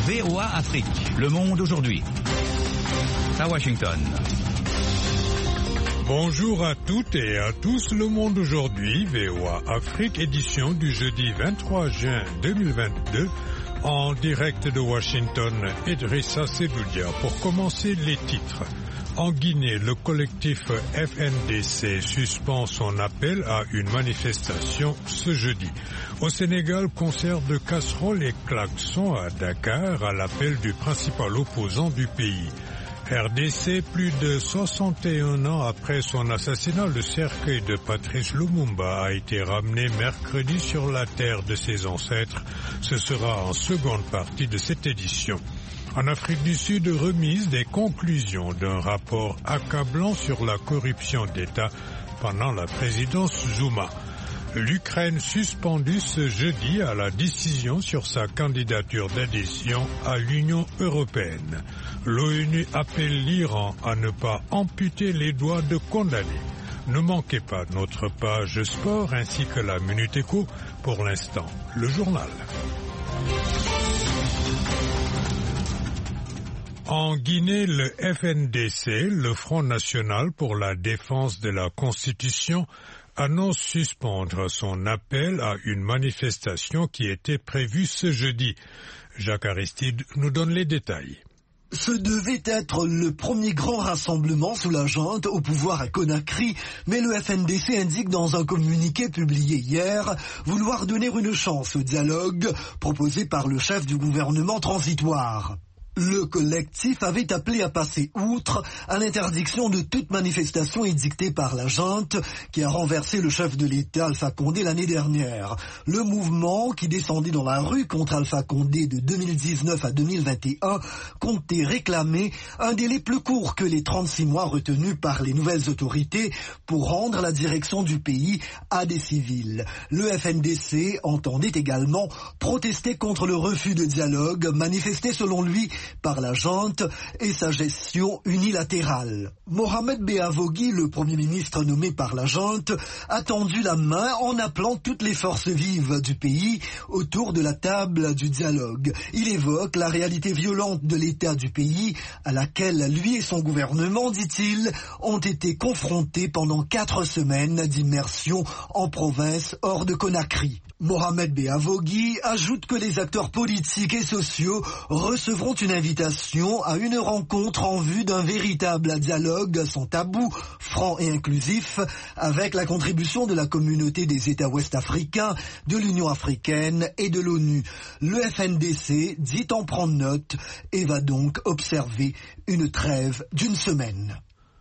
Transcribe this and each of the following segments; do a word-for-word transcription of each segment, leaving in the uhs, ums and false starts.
V O A Afrique, le monde aujourd'hui. À Washington. Bonjour à toutes et à tous, le monde aujourd'hui, V O A Afrique, édition du jeudi vingt-trois juin deux mille vingt-deux, en direct de Washington, Idrissa Seloudia. Pour commencer, les titres. En Guinée, le collectif F N D C suspend son appel à une manifestation ce jeudi. Au Sénégal, concert de casseroles et klaxons à Dakar à l'appel du principal opposant du pays. R D C, plus de soixante et un ans après son assassinat, le cercueil de Patrice Lumumba a été ramené mercredi sur la terre de ses ancêtres. Ce sera en seconde partie de cette édition. En Afrique du Sud, remise des conclusions d'un rapport accablant sur la corruption d'État pendant la présidence Zuma. L'Ukraine suspendue ce jeudi à la décision sur sa candidature d'adhésion à l'Union européenne. L'ONU appelle l'Iran à ne pas amputer les doigts de condamnés. Ne manquez pas notre page sport ainsi que la Minute Éco. Pour l'instant, le journal. En Guinée, le F N D C, le Front national pour la défense de la Constitution, annonce suspendre son appel à une manifestation qui était prévue ce jeudi. Jacques Aristide nous donne les détails. Ce devait être le premier grand rassemblement sous la junte au pouvoir à Conakry, mais le F N D C indique dans un communiqué publié hier vouloir donner une chance au dialogue proposé par le chef du gouvernement transitoire. Le collectif avait appelé à passer outre à l'interdiction de toute manifestation édictée par la junte qui a renversé le chef de l'État Alpha Condé l'année dernière. Le mouvement qui descendait dans la rue contre Alpha Condé de deux mille dix-neuf à deux mille vingt et un comptait réclamer un délai plus court que les trente-six mois retenus par les nouvelles autorités pour rendre la direction du pays à des civils. Le F N D C entendait également protester contre le refus de dialogue manifesté selon lui par la junte et sa gestion unilatérale. Mohamed Beavogui, le Premier ministre nommé par la junte, a tendu la main en appelant toutes les forces vives du pays autour de la table du dialogue. Il évoque la réalité violente de l'état du pays à laquelle lui et son gouvernement, dit-il, ont été confrontés pendant quatre semaines d'immersion en province hors de Conakry. Mohamed Beavogui ajoute que les acteurs politiques et sociaux recevront une invitation à une rencontre en vue d'un véritable dialogue sans tabou, franc et inclusif, avec la contribution de la communauté des États ouest-africains, de l'Union africaine et de l'ONU. Le F N D C dit en prendre note et va donc observer une trêve d'une semaine.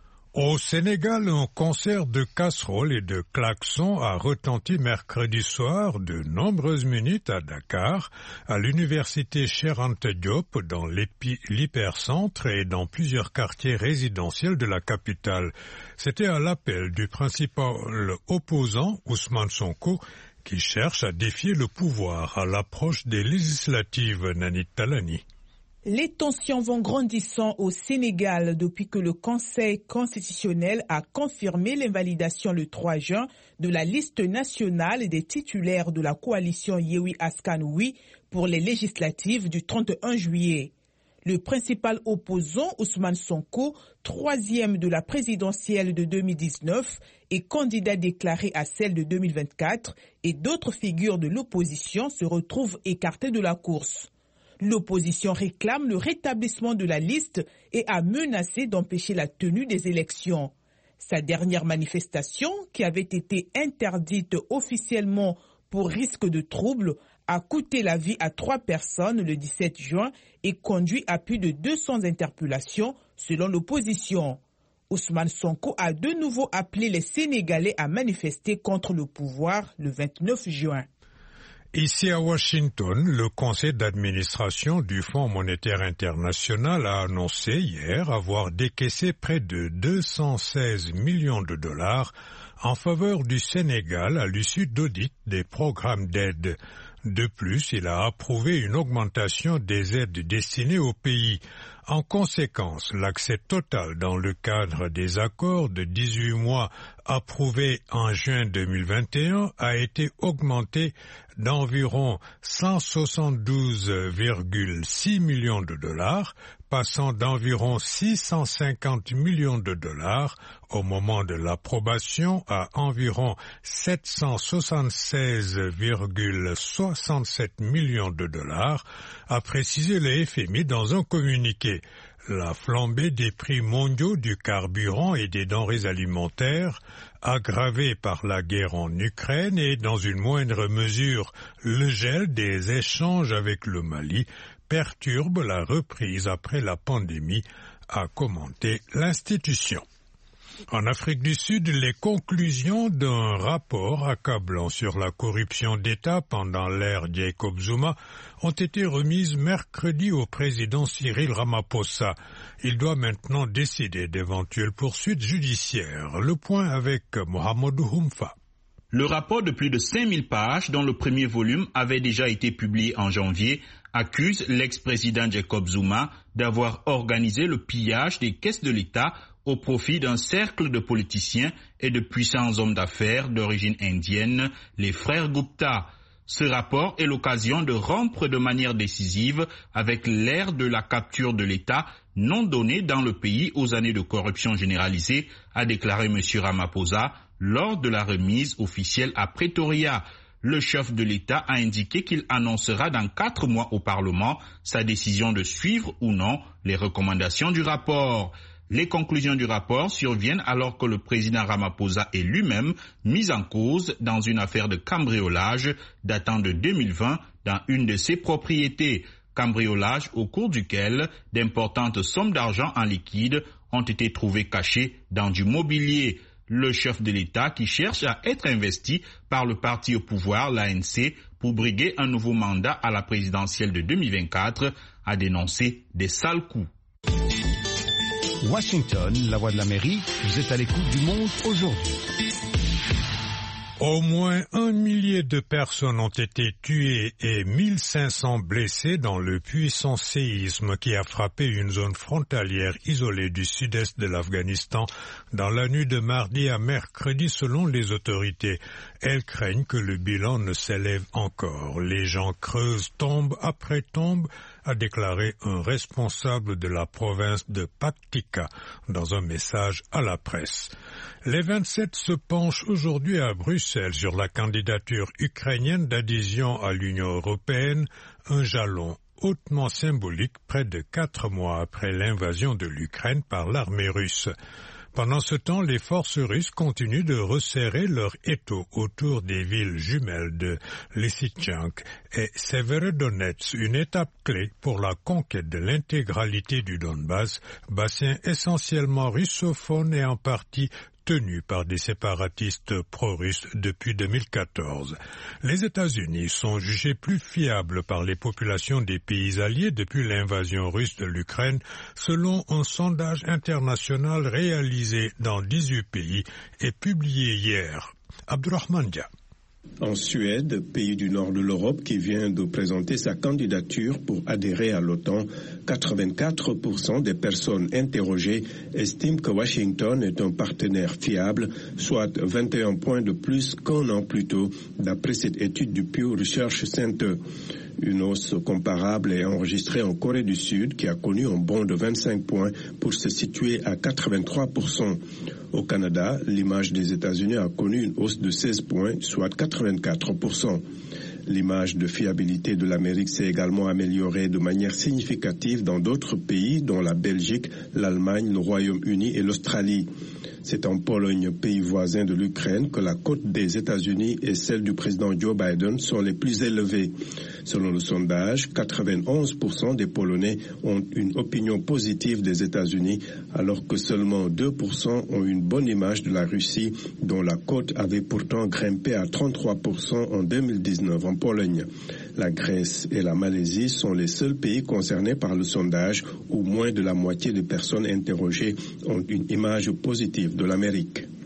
Au Sénégal, un concert de casseroles et de klaxons a retenti mercredi soir de nombreuses minutes à Dakar, à l'université Cheikh Anta Diop, dans l'hypercentre et dans plusieurs quartiers résidentiels de la capitale. C'était à l'appel du principal opposant, Ousmane Sonko, qui cherche à défier le pouvoir à l'approche des législatives. Nanit Talani. Les tensions vont grandissant au Sénégal depuis que le Conseil constitutionnel a confirmé l'invalidation le trois juin de la liste nationale des titulaires de la coalition Yewwi Askan Wi pour les législatives du trente et un juillet. Le principal opposant, Ousmane Sonko, troisième de la présidentielle de deux mille dix-neuf et candidat déclaré à celle de deux mille vingt-quatre, et d'autres figures de l'opposition se retrouvent écartés de la course. L'opposition réclame le rétablissement de la liste et a menacé d'empêcher la tenue des élections. Sa dernière manifestation, qui avait été interdite officiellement pour risque de trouble, a coûté la vie à trois personnes le dix-sept juin et conduit à plus de deux cents interpellations selon l'opposition. Ousmane Sonko a de nouveau appelé les Sénégalais à manifester contre le pouvoir le vingt-neuf juin. Ici à Washington, le conseil d'administration du Fonds monétaire international a annoncé hier avoir décaissé près de deux cent seize millions de dollars en faveur du Sénégal à l'issue d'audits des programmes d'aide. De plus, il a approuvé une augmentation des aides destinées au pays. En conséquence, l'accès total dans le cadre des accords de dix-huit mois approuvés en juin deux mille vingt et un a été augmenté d'environ cent soixante-douze virgule six millions de dollars, passant d'environ six cent cinquante millions de dollars au moment de l'approbation à environ sept cent soixante-seize virgule soixante-sept millions de dollars, a précisé le F M I dans un communiqué. La flambée des prix mondiaux du carburant et des denrées alimentaires, aggravée par la guerre en Ukraine et dans une moindre mesure le gel des échanges avec le Mali, perturbe la reprise après la pandémie, a commenté l'institution. En Afrique du Sud, les conclusions d'un rapport accablant sur la corruption d'État pendant l'ère Jacob Zuma ont été remises mercredi au président Cyril Ramaphosa. Il doit maintenant décider d'éventuelles poursuites judiciaires. Le point avec Mohamedou Humfa. Le rapport de plus de cinq mille pages, dont le premier volume avait déjà été publié en janvier, accuse l'ex-président Jacob Zuma d'avoir organisé le pillage des caisses de l'État au profit d'un cercle de politiciens et de puissants hommes d'affaires d'origine indienne, les frères Gupta. Ce rapport est l'occasion de rompre de manière décisive avec l'ère de la capture de l'État non donnée dans le pays aux années de corruption généralisée, a déclaré M. Ramaphosa lors de la remise officielle à Pretoria. Le chef de l'État a indiqué qu'il annoncera dans quatre mois au Parlement sa décision de suivre ou non les recommandations du rapport. Les conclusions du rapport surviennent alors que le président Ramaphosa est lui-même mis en cause dans une affaire de cambriolage datant de deux mille vingt dans une de ses propriétés. Cambriolage au cours duquel d'importantes sommes d'argent en liquide ont été trouvées cachées dans du mobilier. Le chef de l'État, qui cherche à être investi par le parti au pouvoir, l'A N C, pour briguer un nouveau mandat à la présidentielle de deux mille vingt-quatre, a dénoncé des sales coups. Washington, la voix de l'Amérique, vous êtes à l'écoute du Monde aujourd'hui. Au moins un millier de personnes ont été tuées et mille cinq cents blessées dans le puissant séisme qui a frappé une zone frontalière isolée du sud-est de l'Afghanistan dans la nuit de mardi à mercredi selon les autorités. Elles craignent que le bilan ne s'élève encore. Les gens creusent tombe après tombe, a déclaré un responsable de la province de Paktika dans un message à la presse. Les vingt-sept se penchent aujourd'hui à Bruxelles sur la candidature ukrainienne d'adhésion à l'Union européenne, un jalon hautement symbolique près de quatre mois après l'invasion de l'Ukraine par l'armée russe. Pendant ce temps, les forces russes continuent de resserrer leur étau autour des villes jumelles de Lysychansk et Severodonetsk, une étape clé pour la conquête de l'intégralité du Donbass, bassin essentiellement russophone et en partie tenu par des séparatistes pro-russes depuis deux mille quatorze. Les États-Unis sont jugés plus fiables par les populations des pays alliés depuis l'invasion russe de l'Ukraine, selon un sondage international réalisé dans dix-huit pays et publié hier. Abdurrahman Dia. En Suède, pays du nord de l'Europe qui vient de présenter sa candidature pour adhérer à l'OTAN, quatre-vingt-quatre pour cent des personnes interrogées estiment que Washington est un partenaire fiable, soit vingt et un points de plus qu'un an plus tôt, d'après cette étude du Pew Research Center. Une hausse comparable est enregistrée en Corée du Sud qui a connu un bond de vingt-cinq points pour se situer à quatre-vingt-trois pour cent. Au Canada, l'image des États-Unis a connu une hausse de seize points, soit quatre-vingt-quatre pour cent. L'image de fiabilité de l'Amérique s'est également améliorée de manière significative dans d'autres pays, dont la Belgique, l'Allemagne, le Royaume-Uni et l'Australie. C'est en Pologne, pays voisin de l'Ukraine, que la cote des États-Unis et celle du président Joe Biden sont les plus élevées. Selon le sondage, quatre-vingt-onze pour cent des Polonais ont une opinion positive des États-Unis, alors que seulement deux pour cent ont une bonne image de la Russie, dont la cote avait pourtant grimpé à trente-trois pour cent en deux mille dix-neuf en Pologne. La Grèce et la Malaisie sont les seuls pays concernés par le sondage où moins de la moitié des personnes interrogées ont une image positive de l'Amérique.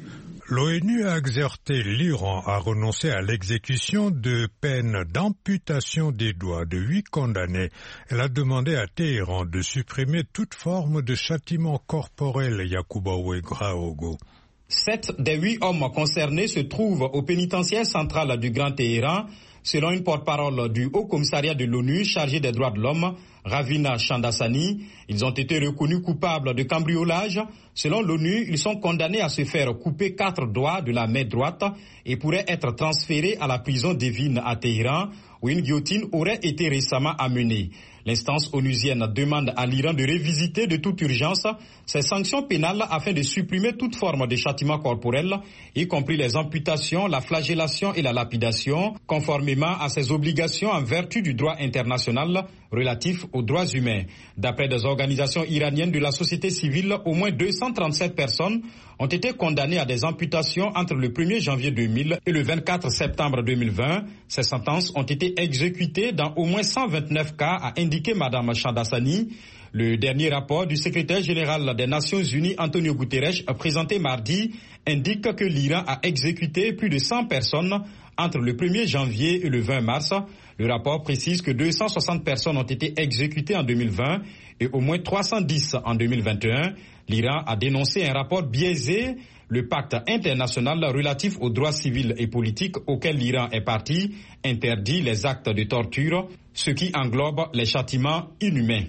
L'ONU a exhorté l'Iran à renoncer à l'exécution de peines d'amputation des doigts de huit condamnés. Elle a demandé à Téhéran de supprimer toute forme de châtiment corporel. Yacouba Ouedraogo. Sept des huit hommes concernés se trouvent au pénitentiaire central du Grand Téhéran, selon une porte-parole du Haut Commissariat de l'ONU chargé des droits de l'homme, Ravina Shamdasani. Ils ont été reconnus coupables de cambriolage. Selon l'ONU, ils sont condamnés à se faire couper quatre doigts de la main droite et pourraient être transférés à la prison d'Evin à Téhéran, où une guillotine aurait été récemment amenée. L'instance onusienne demande à l'Iran de révisiter de toute urgence ses sanctions pénales afin de supprimer toute forme de châtiment corporel, y compris les amputations, la flagellation et la lapidation, conformément à ses obligations en vertu du droit international relatif aux droits humains. D'après des organisations iraniennes de la société civile, au moins deux cent trente-sept personnes ont été condamnées à des amputations entre le premier janvier deux mille et le vingt-quatre septembre deux mille vingt. Ces sentences ont été exécutées dans au moins cent vingt-neuf cas, a indiqué Mme Shamdasani. Le dernier rapport du secrétaire général des Nations Unies, Antonio Guterres, présenté mardi, indique que l'Iran a exécuté plus de cent personnes entre le premier janvier et le vingt mars. Le rapport précise que deux cent soixante personnes ont été exécutées en deux mille vingt et au moins trois cent dix en deux mille vingt et un. L'Iran a dénoncé un rapport biaisé, le pacte international relatif aux droits civils et politiques auquel l'Iran est parti interdit les actes de torture, ce qui englobe les châtiments inhumains.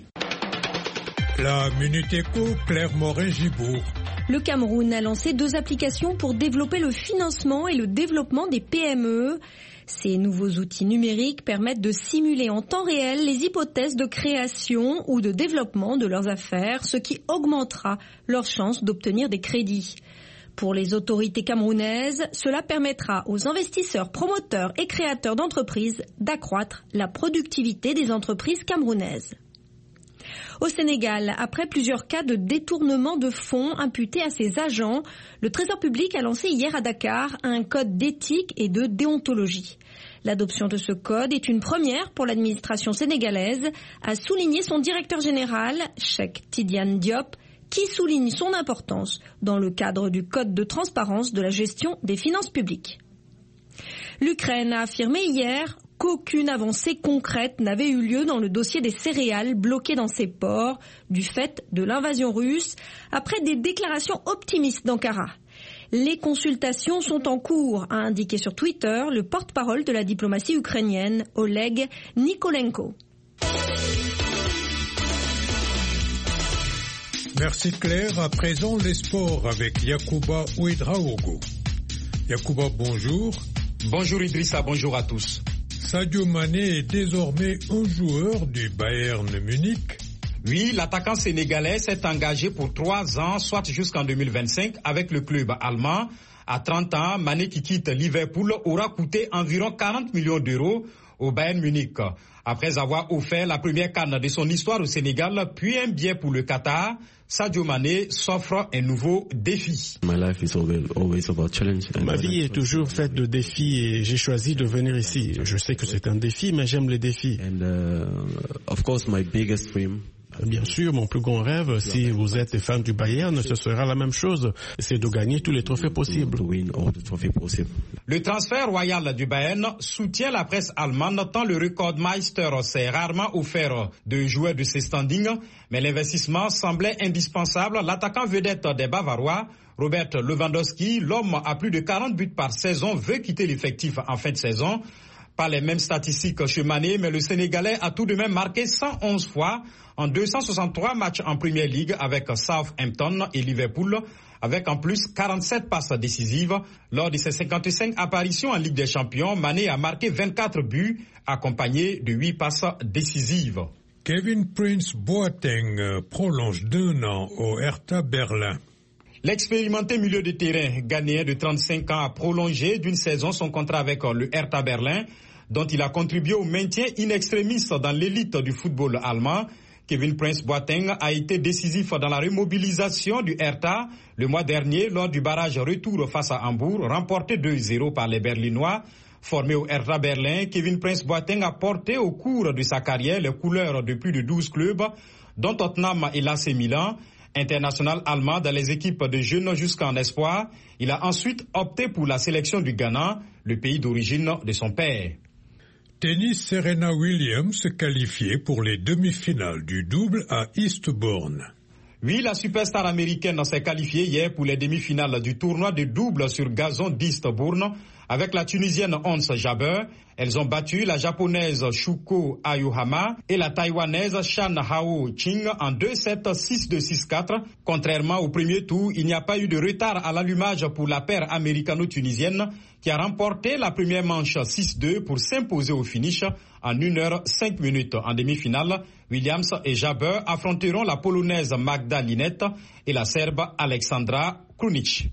La Minute Éco, Claire Morin-Gibourg. Le Cameroun a lancé deux applications pour développer le financement et le développement des P M E. Ces nouveaux outils numériques permettent de simuler en temps réel les hypothèses de création ou de développement de leurs affaires, ce qui augmentera leurs chances d'obtenir des crédits. Pour les autorités camerounaises, cela permettra aux investisseurs, promoteurs et créateurs d'entreprises d'accroître la productivité des entreprises camerounaises. Au Sénégal, après plusieurs cas de détournement de fonds imputés à ses agents, le Trésor public a lancé hier à Dakar un code d'éthique et de déontologie. L'adoption de ce code est une première pour l'administration sénégalaise, a souligné son directeur général, Cheikh Tidiane Diop, qui souligne son importance dans le cadre du code de transparence de la gestion des finances publiques. L'Ukraine a affirmé hier qu'aucune avancée concrète n'avait eu lieu dans le dossier des céréales bloquées dans ses ports du fait de l'invasion russe, après des déclarations optimistes d'Ankara. Les consultations sont en cours, a indiqué sur Twitter le porte-parole de la diplomatie ukrainienne, Oleg Nikolenko. Merci Claire. À présent, les sports avec Yacouba Ouedraogo. Yacouba, bonjour. Bonjour Idrissa, bonjour à tous. Sadio Mané est désormais un joueur du Bayern Munich. Oui, l'attaquant sénégalais s'est engagé pour trois ans, soit jusqu'en deux mille vingt-cinq, avec le club allemand. À trente ans, Mané qui quitte Liverpool aura coûté environ quarante millions d'euros au Bayern Munich. Après avoir offert la première canne de son histoire au Sénégal, puis un billet pour le Qatar, Sadio Mané s'offre un nouveau défi. Ma vie est toujours faite de défis et j'ai choisi de venir ici. Je sais que c'est un défi, mais j'aime les défis. And, uh, of course, my biggest dream. Bien sûr, mon plus grand rêve, si vous êtes fan du Bayern, ce sera la même chose, c'est de gagner tous les trophées possibles. Le transfert royal du Bayern soutient la presse allemande tant le Rekordmeister s'est rarement offert de joueurs de ses standings, mais l'investissement semblait indispensable. L'attaquant vedette des Bavarois, Robert Lewandowski, l'homme à plus de quarante buts par saison, veut quitter l'effectif en fin de saison. Pas les mêmes statistiques chez Mané, mais le Sénégalais a tout de même marqué cent onze fois en deux cent soixante-trois matchs en Premier League avec Southampton et Liverpool, avec en plus quarante-sept passes décisives. Lors de ses cinquante-cinq apparitions en Ligue des Champions, Mané a marqué vingt-quatre buts, accompagné de huit passes décisives. Kevin Prince Boateng prolonge d'un an au Hertha Berlin. L'expérimenté milieu de terrain ghanéen de trente-cinq ans a prolongé d'une saison son contrat avec le Hertha Berlin, dont il a contribué au maintien in extremis dans l'élite du football allemand. Kevin Prince Boateng a été décisif dans la remobilisation du Hertha le mois dernier lors du barrage retour face à Hambourg, remporté deux zéro par les Berlinois. Formé au Hertha Berlin, Kevin Prince Boateng a porté au cours de sa carrière les couleurs de plus de douze clubs, dont Tottenham et l'A C Milan. International allemand dans les équipes de jeunes jusqu'en espoir, il a ensuite opté pour la sélection du Ghana, le pays d'origine de son père. Tennis, Serena Williams qualifiée pour les demi-finales du double à Eastbourne. Oui, la superstar américaine s'est qualifiée hier pour les demi-finales du tournoi de double sur gazon d'Eastbourne avec la Tunisienne Ons Jabeur. Elles ont battu la japonaise Shuko Aoyama et la taïwanaise Chan Hao Ching en deux sept, six deux, six quatre. Contrairement au premier tour, il n'y a pas eu de retard à l'allumage pour la paire américano-tunisienne qui a remporté la première manche six deux pour s'imposer au finish en une heure cinq minutes. En demi-finale, Williams et Jabeur affronteront la polonaise Magda Linette et la serbe Alexandra Krunic.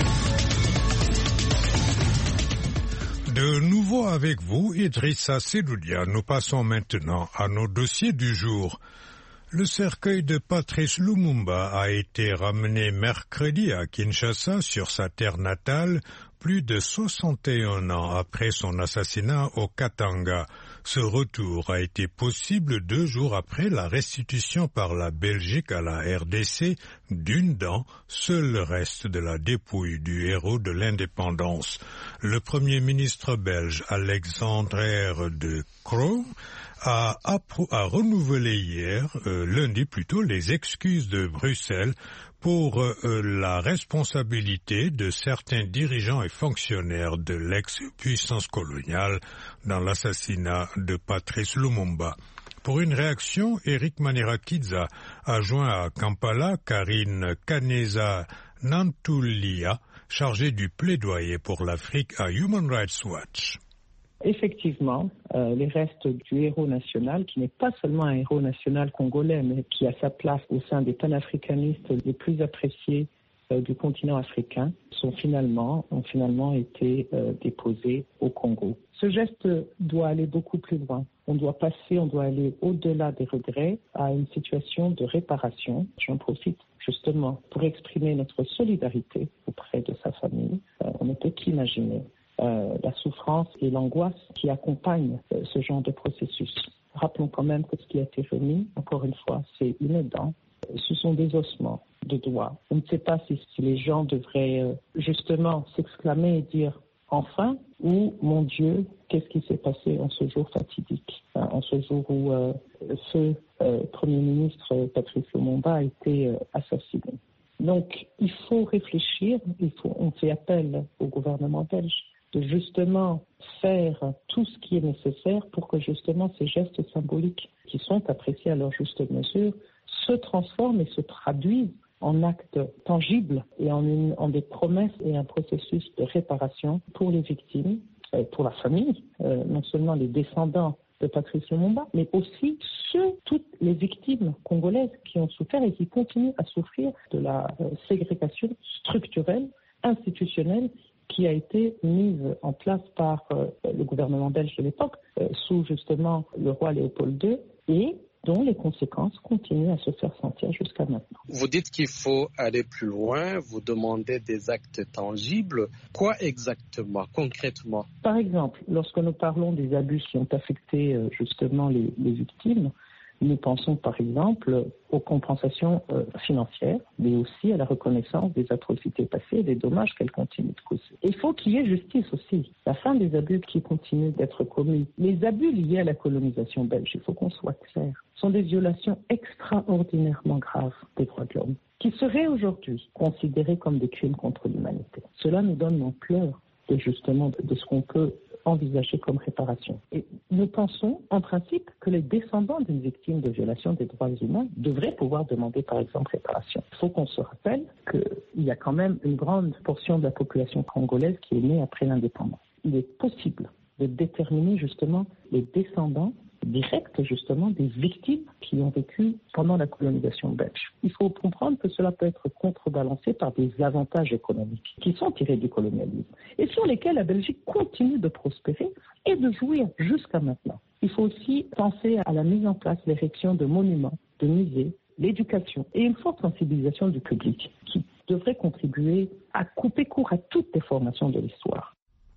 De nouveau avec vous, Idrissa Seloudia. Nous passons maintenant à nos dossiers du jour. Le cercueil de Patrice Lumumba a été ramené mercredi à Kinshasa sur sa terre natale, plus de soixante et un ans après son assassinat au Katanga. Ce retour a été possible deux jours après la restitution par la Belgique à la R D C d'une dent, seul reste de la dépouille du héros de l'indépendance. Le Premier ministre belge Alexandre De Croo a, a renouvelé hier, euh, lundi plutôt, les excuses de Bruxelles pour euh, la responsabilité de certains dirigeants et fonctionnaires de l'ex-puissance coloniale dans l'assassinat de Patrice Lumumba. Pour une réaction, Eric Manirakidza a joint à Kampala Karine Kaneza Nantulia, chargée du plaidoyer pour l'Afrique à Human Rights Watch. Effectivement, euh, les restes du héros national, qui n'est pas seulement un héros national congolais, mais qui a sa place au sein des panafricanistes les plus appréciés euh, du continent africain, sont finalement, ont finalement été euh, déposés au Congo. Ce geste doit aller beaucoup plus loin. On doit passer, on doit aller au-delà des regrets à une situation de réparation. J'en profite justement pour exprimer notre solidarité auprès de sa famille. Euh, on ne peut qu'imaginer Euh, la souffrance et l'angoisse qui accompagnent euh, ce genre de processus. Rappelons quand même que ce qui a été remis, encore une fois, c'est une dent. Ce sont des ossements de doigts. On ne sait pas si, si les gens devraient euh, justement s'exclamer et dire « enfin » ou « mon Dieu, qu'est-ce qui s'est passé en ce jour fatidique hein, ?» En ce jour où euh, ce euh, Premier ministre Patrice Lumumba a été euh, assassiné. Donc, il faut réfléchir, il faut, on fait appel au gouvernement belge de justement faire tout ce qui est nécessaire pour que justement ces gestes symboliques qui sont appréciés à leur juste mesure se transforment et se traduisent en actes tangibles et en, une, en des promesses et un processus de réparation pour les victimes, euh, pour la famille, euh, non seulement les descendants de Patrice Lumumba, mais aussi ceux, toutes les victimes congolaises qui ont souffert et qui continuent à souffrir de la euh, ségrégation structurelle, institutionnelle, qui a été mise en place par euh, le gouvernement belge de l'époque, euh, sous justement le roi Léopold deux, et dont les conséquences continuent à se faire sentir jusqu'à maintenant. Vous dites qu'il faut aller plus loin, vous demandez des actes tangibles. Quoi exactement, concrètement? Par exemple, lorsque nous parlons des abus qui ont affecté euh, justement les, les victimes, nous pensons par exemple aux compensations euh, financières, mais aussi à la reconnaissance des atrocités passées et des dommages qu'elles continuent de causer. Il faut qu'il y ait justice aussi, la fin des abus qui continuent d'être commis. Les abus liés à la colonisation belge, il faut qu'on soit clair, sont des violations extraordinairement graves des droits de l'homme, qui seraient aujourd'hui considérées comme des crimes contre l'humanité. Cela nous donne l'ampleur de justement de, de ce qu'on peut envisagée comme réparation. Et nous pensons, en principe, que les descendants d'une victime de violation des droits humains devraient pouvoir demander, par exemple, réparation. Il faut qu'on se rappelle qu'il y a quand même une grande portion de la population congolaise qui est née après l'indépendance. Il est possible de déterminer justement les descendants directs, justement, des victimes qui ont vécu pendant la colonisation belge. Il faut comprendre que cela peut être contrebalancé par des avantages économiques qui sont tirés du colonialisme et sur lesquels la Belgique continue de prospérer et de jouir jusqu'à maintenant. Il faut aussi penser à la mise en place, l'érection de monuments, de musées, l'éducation et une forte sensibilisation du public qui devrait contribuer à couper court à toutes les formations de l'histoire.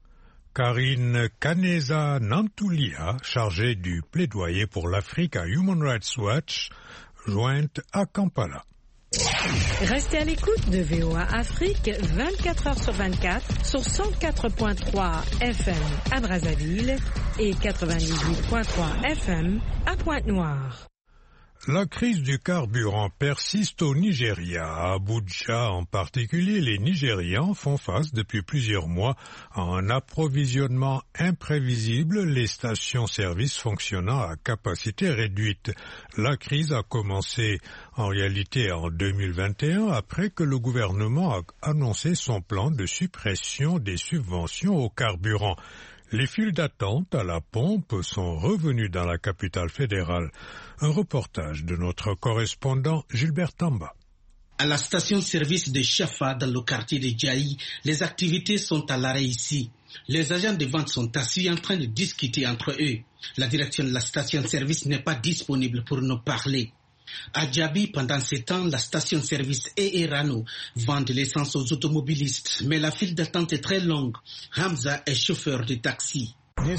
Karine Kaneza Nantulia, chargée du plaidoyer pour l'Afrique à Human Rights Watch, jointe à Kampala. Restez à l'écoute de V O A Afrique vingt-quatre heures sur vingt-quatre sur cent quatre virgule trois F M à Brazzaville et quatre-vingt-dix-huit virgule trois F M à Pointe-Noire. La crise du carburant persiste au Nigeria. À Abuja en particulier, les Nigérians font face depuis plusieurs mois à un approvisionnement imprévisible, les stations-service fonctionnant à capacité réduite. La crise a commencé en réalité en deux mille vingt et un après que le gouvernement a annoncé son plan de suppression des subventions au carburant. Les files d'attente à la pompe sont revenus dans la capitale fédérale. Un reportage de notre correspondant Gilbert Tamba. À la station-service de Chafa dans le quartier de Djaï, les activités sont à l'arrêt ici. Les agents de vente sont assis en train de discuter entre eux. La direction de la station-service n'est pas disponible pour nous parler. À Djabi, pendant ce temps, la station-service et Erano vendent l'essence aux automobilistes, mais la file d'attente est très longue. Hamza est chauffeur de taxi.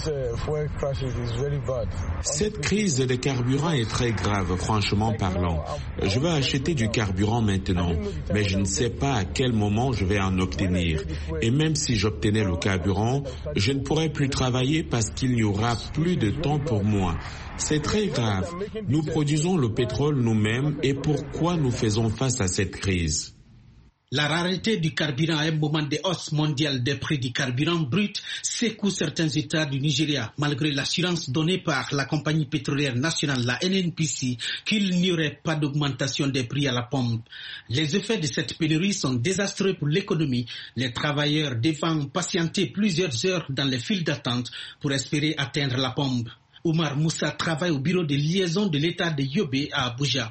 Cette crise de carburant est très grave, franchement parlant. Je veux acheter du carburant maintenant, mais je ne sais pas à quel moment je vais en obtenir. Et même si j'obtenais le carburant, je ne pourrais plus travailler parce qu'il n'y aura plus de temps pour moi. C'est très grave. Nous produisons le pétrole nous-mêmes et pourquoi nous faisons face à cette crise ? La rareté du carburant à un moment de hausse mondiale des prix du carburant brut secoue certains États du Nigeria, malgré l'assurance donnée par la compagnie pétrolière nationale, la N N P C, qu'il n'y aurait pas d'augmentation des prix à la pompe. Les effets de cette pénurie sont désastreux pour l'économie. Les travailleurs devront patienter plusieurs heures dans les files d'attente pour espérer atteindre la pompe. Oumar Moussa travaille au bureau de liaison de l'État de Yobe à Abuja.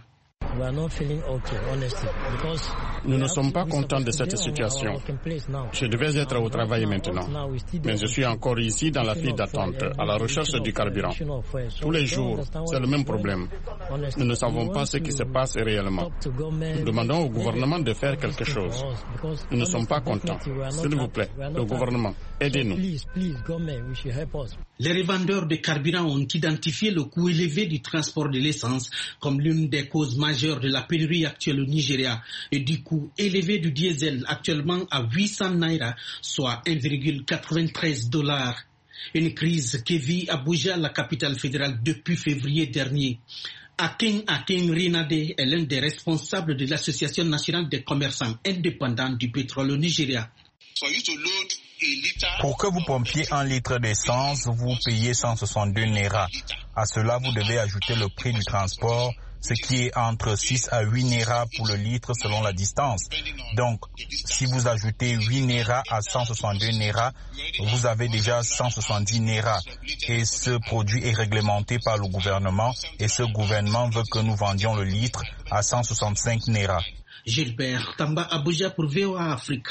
Nous ne sommes pas contents de cette situation. Je devais être au travail maintenant, mais je suis encore ici dans la file d'attente, à la recherche du carburant. Tous les jours, c'est le même problème. Nous ne savons pas ce qui se passe réellement. Nous demandons au gouvernement de faire quelque chose. Nous ne sommes pas contents. S'il vous plaît, le gouvernement, aidez-nous. Les revendeurs de carburant ont identifié le coût élevé du transport de l'essence comme l'une des causes majeures de la pénurie actuelle au Nigeria et du coût élevé du diesel actuellement à huit cents naira, soit un virgule quatre-vingt-treize dollars. Une crise qui vit Abuja, la capitale fédérale, depuis février dernier. Akin Akin Rinade est l'un des responsables de l'Association nationale des commerçants indépendants du pétrole au Nigeria. Pour que vous pompiez un litre d'essence, vous payez cent soixante-deux naira. À cela, vous devez ajouter le prix du transport, ce qui est entre six à huit naira pour le litre selon la distance. Donc, si vous ajoutez huit naira à cent soixante-deux naira, vous avez déjà cent soixante-dix naira. Et ce produit est réglementé par le gouvernement et ce gouvernement veut que nous vendions le litre à cent soixante-cinq naira. Gilbert Tamba, Abuja pour V O A Afrique.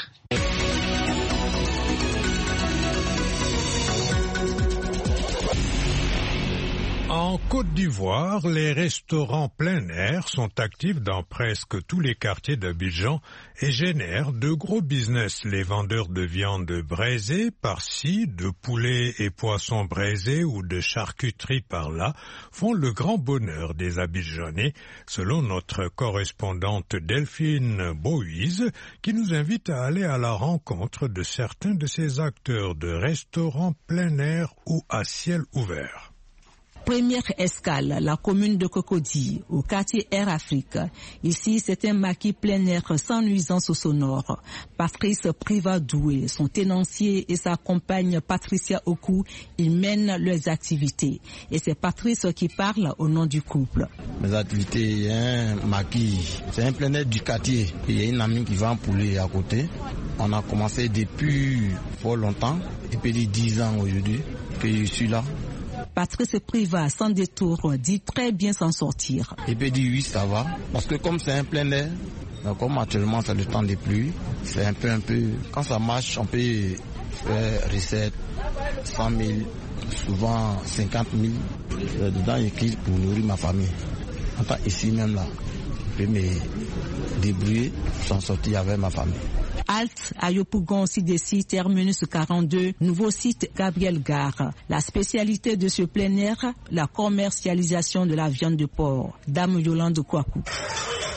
En Côte d'Ivoire, les restaurants plein air sont actifs dans presque tous les quartiers d'Abidjan et génèrent de gros business. Les vendeurs de viande braisée par-ci, de poulet et poissons braisés ou de charcuterie par-là font le grand bonheur des Abidjanais, selon notre correspondante Delphine Boïse, qui nous invite à aller à la rencontre de certains de ces acteurs de restaurants plein air ou à ciel ouvert. Première escale, la commune de Cocody, au quartier Air Afrique. Ici, c'est un maquis plein air sans nuisance sonore. Patrice Privadoué, son tenancier et sa compagne Patricia Oku, ils mènent leurs activités. Et c'est Patrice qui parle au nom du couple. Mes activités, il y a un maquis, c'est un plein air du quartier. Il y a une amie qui vend poulet à côté. On a commencé depuis fort longtemps, et puis dix ans aujourd'hui que je suis là. Patrice Priva, sans détour, dit très bien s'en sortir. Il peut dire oui, ça va. Parce que comme c'est un plein air, comme actuellement c'est le temps des pluies, c'est un peu, un peu... Quand ça marche, on peut faire recette cent mille, souvent cinquante mille. Dedans, j'écris pour nourrir ma famille. Enfin, ici même là, je peux me débrouiller pour s'en sortir avec ma famille. Halte à Yopougon, Sidessi, terminus quarante-deux, nouveau site Gabriel Gare. La spécialité de ce plein air, la commercialisation de la viande de porc. Dame Yolande Kouakou.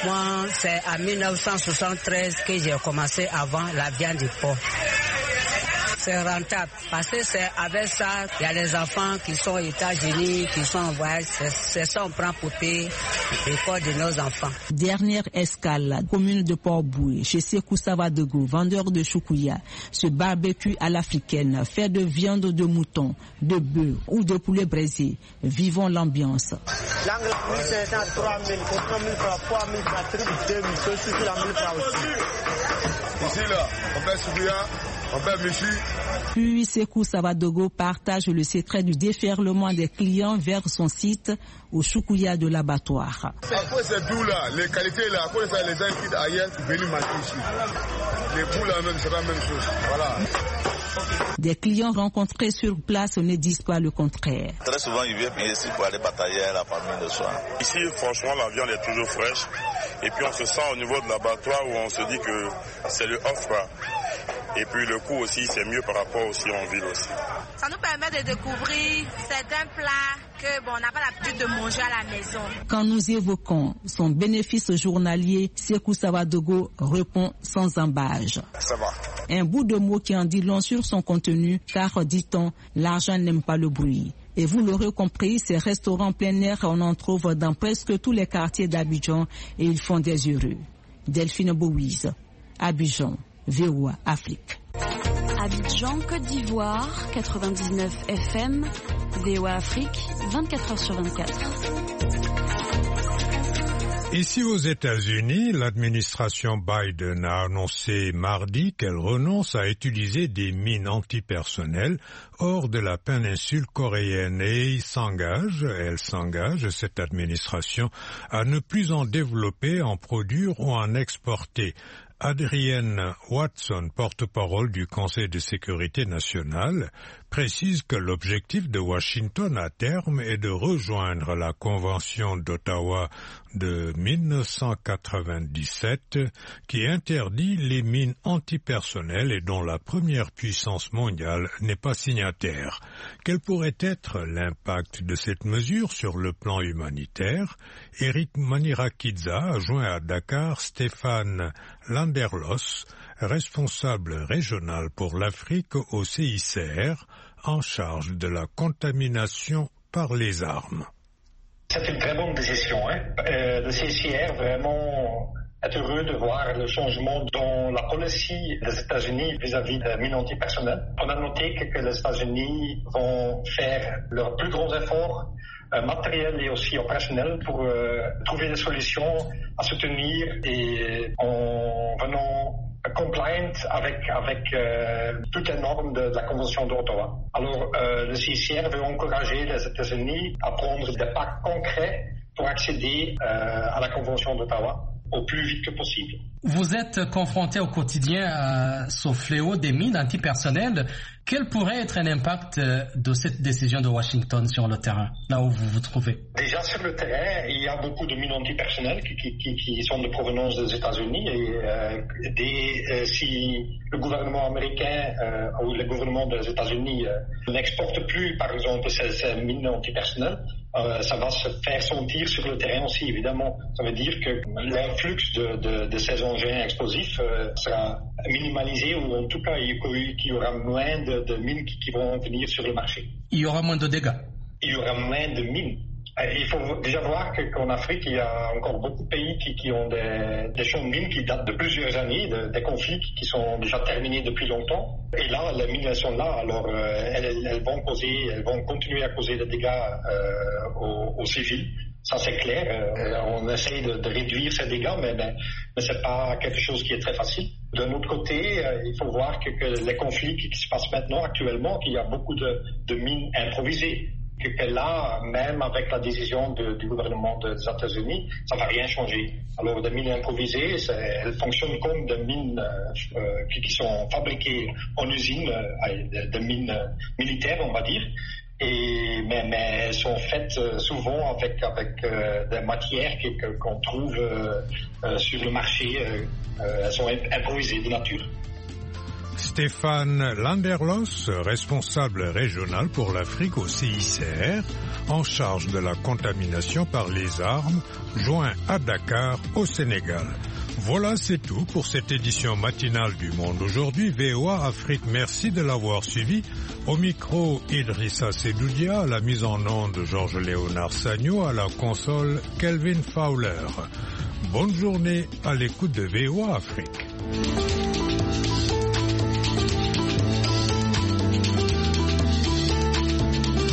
Moi, c'est en mille neuf cent soixante-treize que j'ai commencé à vendre la viande du porc. C'est rentable parce que c'est avec ça, il y a les enfants qui sont aux États-Unis, qui sont en voyage, c'est, c'est ça qu'on prend pour payer l'école de nos enfants. Dernière escale, commune de Port-Boué, chez Sekou Savadogo, vendeur de choukouya. Ce barbecue à l'africaine, fait de viande de mouton, de bœuf ou de poulet braisé. Vivons l'ambiance. L'angle mille cinq cents, trois mille, quatre mille francs, trois mille francs, deux mille, ça suffit la mille francs aussi. Ici là, on fait choukouya. Puis Sekou Savadogo partage le secret du déferlement des clients vers son site au choukouya de l'abattoir. Après c'est doux là, les qualités là, après ça les gens quittent ailleurs pour venir manger ici. Les poules là même c'est la même chose. Voilà. Des clients rencontrés sur place ne disent pas le contraire. Très souvent ils viennent ici pour aller batailler à la famille de soir. Ici franchement la viande est toujours fraîche et puis on se sent au niveau de l'abattoir où on se dit que c'est le offre. Et puis le coût aussi, c'est mieux par rapport aussi en ville aussi. Ça nous permet de découvrir certains plats que bon, on n'a pas l'habitude de manger à la maison. Quand nous évoquons son bénéfice journalier, Sekou Savadogo répond sans embâge. Ça va. Un bout de mot qui en dit long sur son contenu, car dit-on, l'argent n'aime pas le bruit. Et vous l'aurez compris, ces restaurants plein air, on en trouve dans presque tous les quartiers d'Abidjan et ils font des heureux. Delphine Bouise, Abidjan. V O A Afrique. Abidjan, Côte d'Ivoire, quatre-vingt-dix-neuf F M, V O A Afrique, vingt-quatre heures sur vingt-quatre. Ici aux États-Unis, l'administration Biden a annoncé mardi qu'elle renonce à utiliser des mines antipersonnelles hors de la péninsule coréenne et il s'engage, elle s'engage, cette administration, à ne plus en développer, en produire ou en exporter. Adrienne Watson, porte-parole du Conseil de sécurité nationale, précise que l'objectif de Washington à terme est de rejoindre la Convention d'Ottawa de mille neuf cent quatre-vingt-dix-sept qui interdit les mines antipersonnelles et dont la première puissance mondiale n'est pas signataire. Quel pourrait être l'impact de cette mesure sur le plan humanitaire? Eric Manirakidza a joint à Dakar Stéphane Landerlos, responsable régional pour l'Afrique au C I C R, en charge de la contamination par les armes. C'est une très bonne décision. Hein. Euh, le C I C R vraiment est heureux de voir le changement dans la policy des États-Unis vis-à-vis des mines antipersonnelles. On a noté que, que les États-Unis vont faire leurs plus grands efforts euh, matériels et aussi opérationnels pour euh, trouver des solutions à soutenir et en venant compliant avec, avec euh, toutes les normes de, de la Convention d'Ottawa. Alors, euh, le C I C R veut encourager les États-Unis à prendre des pas concrets pour accéder euh, à la Convention d'Ottawa au plus vite que possible. Vous êtes confronté au quotidien à ce fléau des mines antipersonnelles. Quel pourrait être un impact de cette décision de Washington sur le terrain, là où vous vous trouvez? Déjà sur le terrain, il y a beaucoup de mines antipersonnelles qui, qui, qui, qui sont de provenance des États-Unis. Et euh, des, euh, si le gouvernement américain euh, ou le gouvernement des États-Unis euh, n'exporte plus, par exemple, ces, ces mines antipersonnelles, Euh, ça va se faire sentir sur le terrain aussi, évidemment. Ça veut dire que l'influx de, de, de ces engins explosifs euh, sera minimalisé, ou en tout cas, il y aura moins de, de mines qui, qui vont venir sur le marché. Il y aura moins de dégâts. Il y aura moins de mines. Il faut déjà voir que, qu'en Afrique, il y a encore beaucoup de pays qui, qui ont des, des champs de mines qui datent de plusieurs années, de, des conflits qui sont déjà terminés depuis longtemps. Et là, les mines elles sont là, alors euh, elles, elles vont causer, elles vont continuer à causer des dégâts euh, aux, aux civils. Ça c'est clair. Euh, on essaye de, de réduire ces dégâts, mais, mais, mais c'est pas quelque chose qui est très facile. D'un autre côté, euh, il faut voir que, que les conflits qui, qui se passent maintenant, actuellement, qu'il y a beaucoup de, de mines improvisées. Que, que là, même avec la décision de, du gouvernement des États-Unis, ça ne va rien changer. Alors, des mines improvisées, elles fonctionnent comme des mines euh, qui, qui sont fabriquées en usine, euh, des, des mines euh, militaires, on va dire. Et, mais, mais elles sont faites souvent avec, avec euh, des matières que, que, qu'on trouve euh, euh, sur le marché. Euh, euh, elles sont improvisées de nature. Stéphane Landerlos, responsable régional pour l'Afrique au C I C R, en charge de la contamination par les armes, joint à Dakar, au Sénégal. Voilà, c'est tout pour cette édition matinale du Monde aujourd'hui. V O A Afrique, merci de l'avoir suivi. Au micro, Idrissa Sedoudia, à la mise en onde Georges-Léonard Sagno, à la console Kelvin Fowler. Bonne journée à l'écoute de V O A Afrique.